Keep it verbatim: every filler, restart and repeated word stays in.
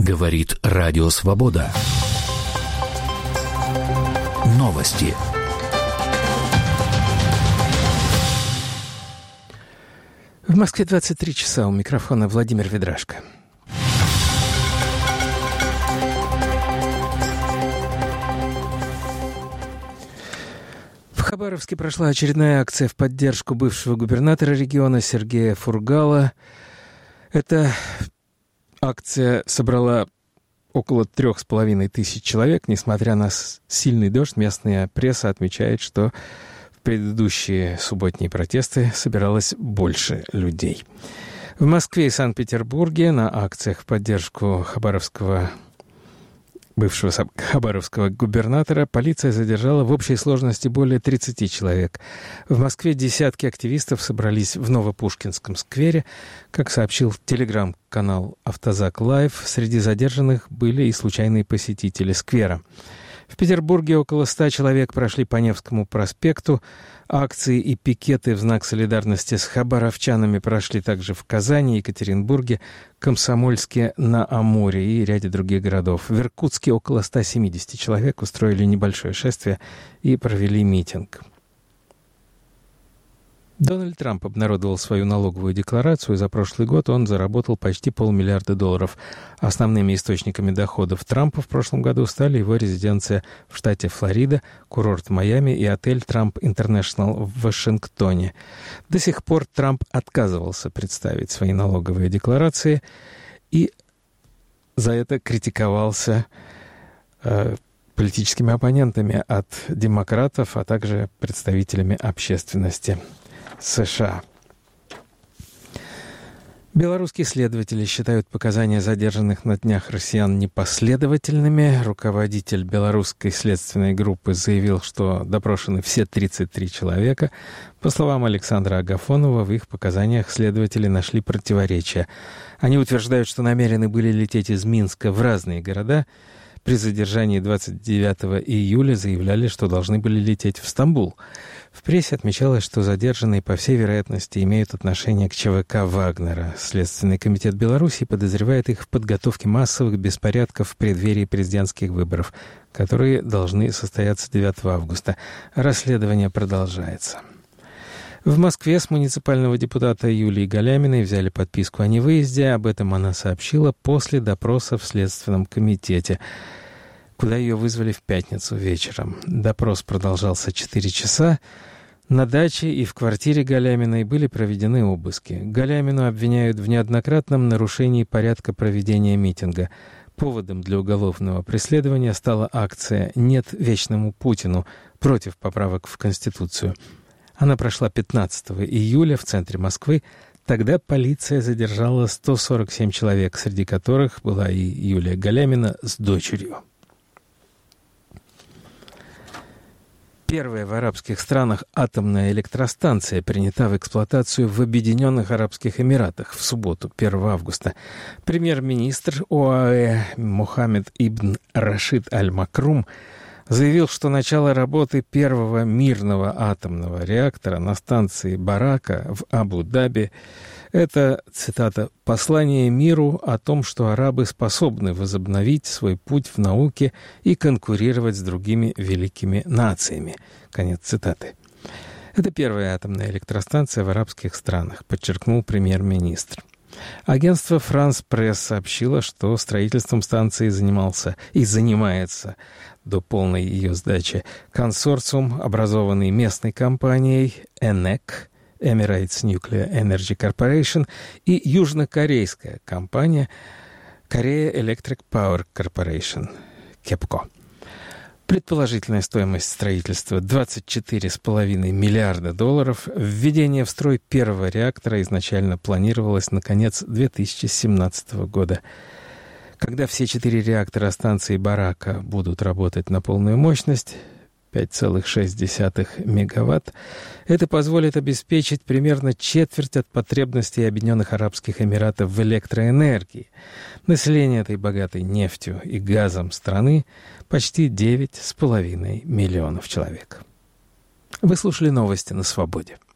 Говорит Радио Свобода. Новости. В Москве двадцать три часа. У микрофона Владимир Ведрашко. В Хабаровске прошла очередная акция в поддержку бывшего губернатора региона Сергея Фургала. Эта акция собрала около трех с половиной тысяч человек. Несмотря на сильный дождь, местная пресса отмечает, что в предыдущие субботние протесты собиралось больше людей. В Москве и Санкт-Петербурге на акциях в поддержку хабаровского бывшего хабаровского губернатора полиция задержала в общей сложности более тридцати человек. В Москве десятки активистов собрались в Новопушкинском сквере. Как сообщил телеграм-канал «Автозак Лайв», среди задержанных были и случайные посетители сквера. В Петербурге около ста человек прошли по Невскому проспекту. Акции и пикеты в знак солидарности с хабаровчанами прошли также в Казани, Екатеринбурге, Комсомольске на Амуре и ряде других городов. В Иркутске около ста семидесяти человек устроили небольшое шествие и провели митинг. Дональд Трамп обнародовал свою налоговую декларацию. За прошлый год он заработал почти полмиллиарда долларов. Основными источниками доходов Трампа в прошлом году стали его резиденция в штате Флорида, курорт Майами и отель «Трамп Интернешнл» в Вашингтоне. До сих пор Трамп отказывался представить свои налоговые декларации и за это критиковался э, политическими оппонентами от демократов, а также представителями общественности США. Белорусские следователи считают показания задержанных на днях россиян непоследовательными. Руководитель белорусской следственной группы заявил, что допрошены все тридцать три человека. По словам Александра Агафонова, в их показаниях следователи нашли противоречия. Они утверждают, что намерены были лететь из Минска в разные города. При задержании двадцать девятого июля заявляли, что должны были лететь в Стамбул. В прессе отмечалось, что задержанные, по всей вероятности, имеют отношение к ЧВК Вагнера. Следственный комитет Беларуси подозревает их в подготовке массовых беспорядков в преддверии президентских выборов, которые должны состояться девятого августа. Расследование продолжается. В Москве с муниципального депутата Юлии Галяминой взяли подписку о невыезде. Об этом она сообщила после допроса в Следственном комитете, куда ее вызвали в пятницу вечером. Допрос продолжался четыре часа. На даче и в квартире Галяминой были проведены обыски. Галямину обвиняют в неоднократном нарушении порядка проведения митинга. Поводом для уголовного преследования стала акция «Нет вечному Путину» против поправок в Конституцию. Она прошла пятнадцатого июля в центре Москвы. Тогда полиция задержала сто сорок семь человек, среди которых была и Юлия Галямина с дочерью. Первая в арабских странах атомная электростанция принята в эксплуатацию в Объединенных Арабских Эмиратах в субботу, первого августа. Премьер-министр ОАЭ Мохаммед ибн Рашид Аль-Макрум заявил, что начало работы первого мирного атомного реактора на станции Барака в Абу-Даби – это, цитата, «послание миру о том, что арабы способны возобновить свой путь в науке и конкурировать с другими великими нациями». Конец цитаты. Это первая атомная электростанция в арабских странах, подчеркнул премьер-министр. Агентство «Франс Пресс» сообщило, что строительством станции занимался и занимается до полной ее сдачи консорциум, образованный местной компанией «Энек», Emirates Nuclear Energy Corporation, и южнокорейская компания Korea Electric Power Corporation, КЕПКО. Предположительная стоимость строительства двадцать четыре с половиной миллиарда долларов. Введение в строй первого реактора изначально планировалось на конец две тысячи семнадцатого года. Когда все четыре реактора станции Барака будут работать на полную мощность, пять целых шесть десятых мегаватт, это позволит обеспечить примерно четверть от потребностей Объединенных Арабских Эмиратов в электроэнергии. Население этой богатой нефтью и газом страны почти девять с половиной миллионов человек. Вы слушали новости на Свободе.